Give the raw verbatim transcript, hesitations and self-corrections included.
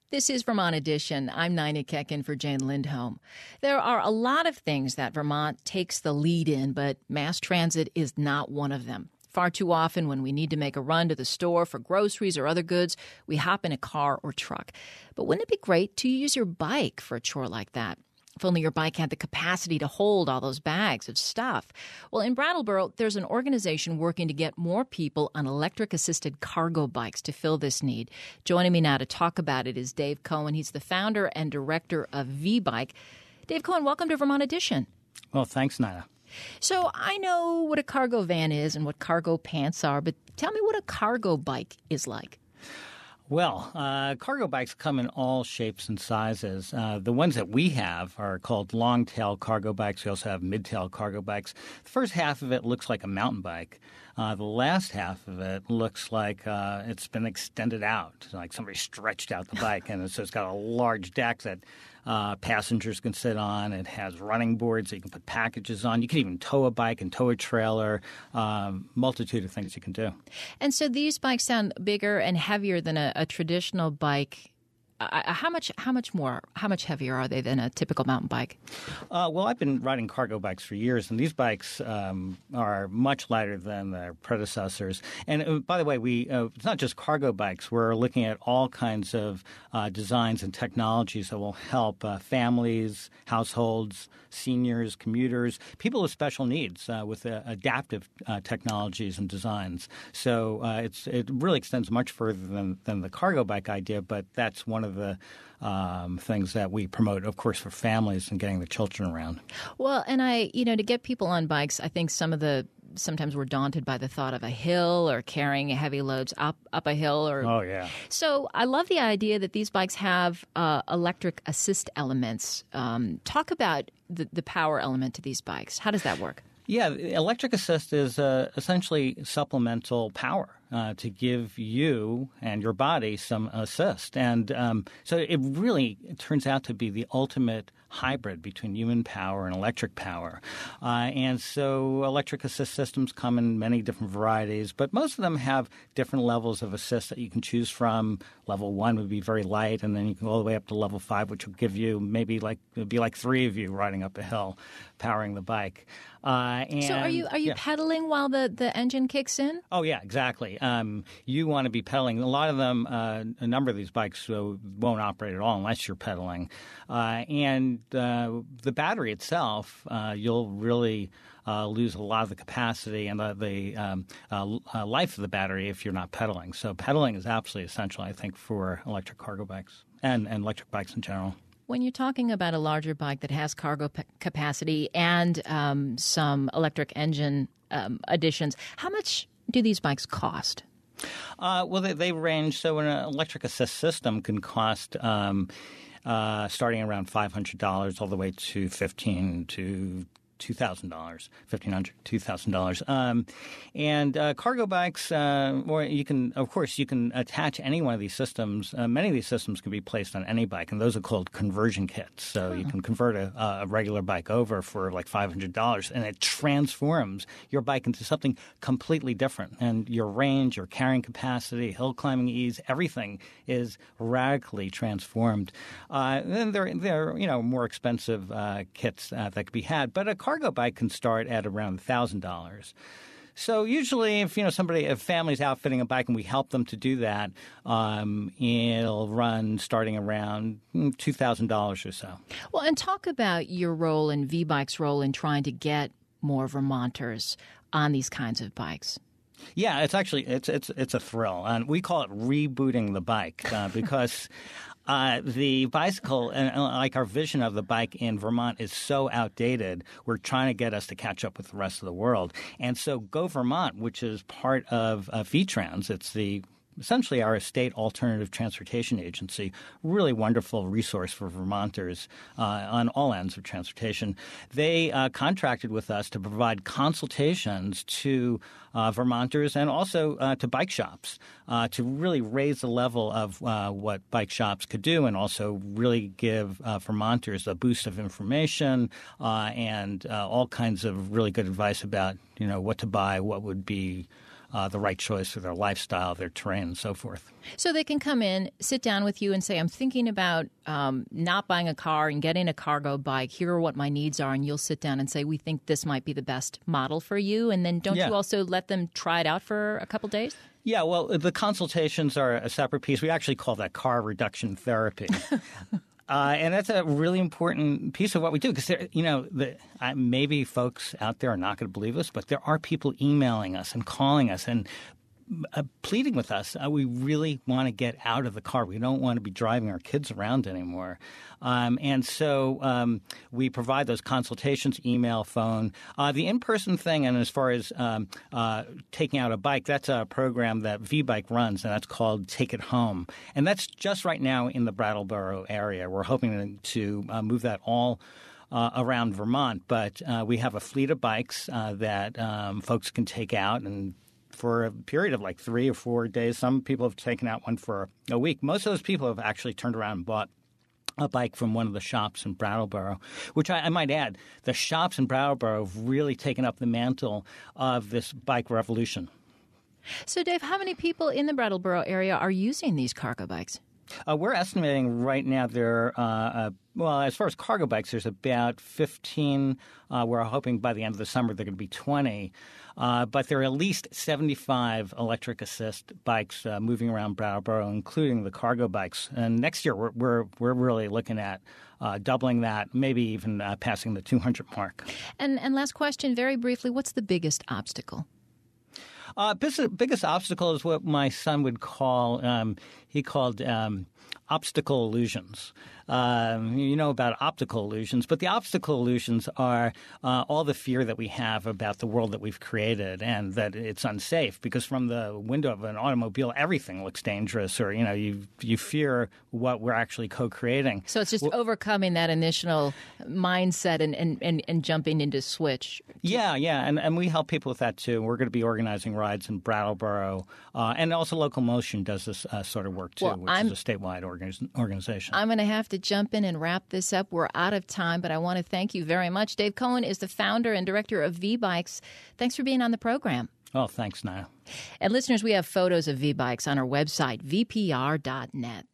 This is Vermont Edition. I'm Nina Kekin for Jane Lindholm. There are a lot of things that Vermont takes the lead in, but mass transit is not one of them. Far too often when we need to make a run to the store for groceries or other goods, we hop in a car or truck. But wouldn't it be great to use your bike for a chore like that? If only your bike had the capacity to hold all those bags of stuff. Well, in Brattleboro, there's an organization working to get more people on electric-assisted cargo bikes to fill this need. Joining me now to talk about it is Dave Cohen. He's the founder and director of V-Bike. Dave Cohen, welcome to Vermont Edition. Well, thanks, Nina. So I know what a cargo van is and what cargo pants are, but tell me what a cargo bike is like. Well, uh, cargo bikes come in all shapes and sizes. Uh, the ones that we have are called long-tail cargo bikes. We also have mid-tail cargo bikes. The first half of it looks like a mountain bike. Uh, the last half of it looks like uh, it's been extended out, like somebody stretched out the bike. And so it's got a large deck that uh, passengers can sit on. It has running boards that you can put packages on. You can even tow a bike and tow a trailer, um, multitude of things you can do. And so these bikes sound bigger and heavier than a, a traditional bike. Uh, how much how much more, how much heavier are they than a typical mountain bike? Uh, well, I've been riding cargo bikes for years, and these bikes um, are much lighter than their predecessors. And uh, by the way, we uh, it's not just cargo bikes. We're looking at all kinds of uh, designs and technologies that will help uh, families, households, seniors, commuters, people with special needs uh, with uh, adaptive uh, technologies and designs. So uh, it's it really extends much further than, than the cargo bike idea, but that's one of the um, things that we promote, of course, for families and getting the children around. Well, and I, you know, to get people on bikes, I think some of the sometimes we're daunted by the thought of a hill or carrying heavy loads up up a hill. Or oh yeah. So I love the idea that these bikes have uh, electric assist elements. Um, talk about the, the power element to these bikes. How does that work? Yeah, electric assist is uh, essentially supplemental power uh, to give you and your body some assist. And um, so it really it turns out to be the ultimate hybrid between human power and electric power. Uh, and so electric assist systems come in many different varieties, but most of them have different levels of assist that you can choose from. Level one would be very light, and then you can go all the way up to level five, which will give you maybe like – it would be like three of you riding up a hill powering the bike. Uh, and, so are you are you yeah. pedaling while the, the engine kicks in? Oh, yeah, exactly. Um, you want to be pedaling. A lot of them, uh, a number of these bikes uh, won't operate at all unless you're pedaling. Uh, and uh, the battery itself, uh, you'll really uh, lose a lot of the capacity and the, the um, uh, uh, life of the battery if you're not pedaling. So pedaling is absolutely essential, I think, for electric cargo bikes and, and electric bikes in general. When you're talking about a larger bike that has cargo p- capacity and um, some electric engine um, additions, how much do these bikes cost? Uh, well, they, they range. So an electric assist system can cost um, uh, starting around five hundred dollars all the way to fifteen to two thousand dollars, fifteen hundred dollars, two thousand dollars. Um, and uh, cargo bikes, uh, or you can, of course, you can attach any one of these systems. Uh, many of these systems can be placed on any bike, and those are called conversion kits. So you can convert a, a regular bike over for like five hundred dollars, and it transforms your bike into something completely different. And your range, your carrying capacity, hill climbing ease, everything is radically transformed. Uh, then there, there are, you know, more expensive uh, kits uh, that could be had, but a cargo bike can start at around one thousand dollars. So usually if, you know, somebody, if family's outfitting a bike and we help them to do that, um, it'll run starting around two thousand dollars or so. Well, and talk about your role and V-Bike's role in trying to get more Vermonters on these kinds of bikes. Yeah, it's actually it's it's it's a thrill, and we call it rebooting the bike uh, because uh, the bicycle and uh, like our vision of the bike in Vermont is so outdated. We're trying to get us to catch up with the rest of the world, and so Go Vermont, which is part of uh, V-Trans, it's the essentially our state alternative transportation agency, really wonderful resource for Vermonters uh, on all ends of transportation. They uh, contracted with us to provide consultations to uh, Vermonters and also uh, to bike shops uh, to really raise the level of uh, what bike shops could do and also really give uh, Vermonters a boost of information uh, and uh, all kinds of really good advice about, you know, what to buy, what would be uh, the right choice for their lifestyle, their terrain, and so forth. So they can come in, sit down with you and say, I'm thinking about um, not buying a car and getting a cargo bike. Here are what my needs are. And you'll sit down and say, we think this might be the best model for you. And then don't Yeah. you also let them try it out for a couple days? Yeah, well, the consultations are a separate piece. We actually call that car reduction therapy. Uh, and that's a really important piece of what we do because, you know, the, uh, maybe folks out there are not going to believe us, but there are people emailing us and calling us and uh, pleading with us. Uh, we really want to get out of the car. We don't want to be driving our kids around anymore. Um, and so um, we provide those consultations, email, phone. Uh, the in-person thing, and as far as um, uh, taking out a bike, that's a program that V-Bike runs, and that's called Take It Home. And that's just right now in the Brattleboro area. We're hoping to, to uh, move that all Uh, around Vermont, but uh, we have a fleet of bikes uh, that um, folks can take out and for a period of like three or four days. Some people have taken out one for a week. Most of those people have actually turned around and bought a bike from one of the shops in Brattleboro, which I, I might add, the shops in Brattleboro have really taken up the mantle of this bike revolution. So, Dave, how many people in the Brattleboro area are using these cargo bikes? Uh, we're estimating right now there, uh, uh, well, as far as cargo bikes, there's about fifteen. Uh, we're hoping by the end of the summer there are going to be twenty. Uh, but there are at least seventy-five electric assist bikes uh, moving around Brattleboro, including the cargo bikes. And next year we're we're, we're really looking at uh, doubling that, maybe even uh, passing the two hundred mark. And, and last question, very briefly, what's the biggest obstacle? Uh, biggest, biggest obstacle is what my son would call, um, he called um, obstacle illusions. Um, you know about optical illusions, but the obstacle illusions are uh, all the fear that we have about the world that we've created and that it's unsafe because from the window of an automobile, everything looks dangerous or, you know, you you fear what we're actually co-creating. So it's just well, overcoming that initial mindset and, and, and, and jumping into switch. Yeah, yeah, and, and we help people with that too. We're going to be organizing rides in Brattleboro, uh, and also Local Motion does this uh, sort of work too, well, which I'm, is a statewide organiz- organization. I'm going to have to jump in and wrap this up. We're out of time, but I want to thank you very much. Dave Cohen is the founder and director of V-Bikes. Thanks for being on the program. Oh, thanks, Naya. And listeners, we have photos of V-Bikes on our website, v p r dot net.